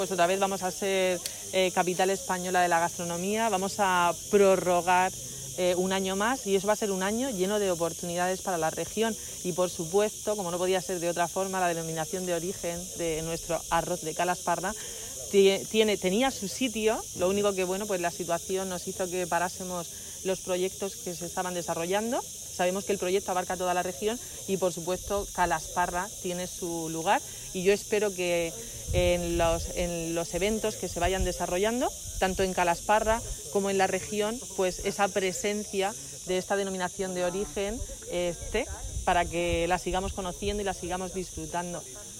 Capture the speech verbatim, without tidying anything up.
Pues otra vez vamos a ser eh, capital española de la gastronomía, vamos a prorrogar eh, un año más y eso va a ser un año lleno de oportunidades para la región y por supuesto, como no podía ser de otra forma, la denominación de origen de nuestro arroz de Calasparra tiene, tenía su sitio, lo único que bueno, pues la situación nos hizo que parásemos los proyectos que se estaban desarrollando. Sabemos que el proyecto abarca toda la región y por supuesto Calasparra tiene su lugar y yo espero que en los, en los eventos que se vayan desarrollando, tanto en Calasparra como en la región, pues esa presencia de esta denominación de origen esté para que la sigamos conociendo y la sigamos disfrutando.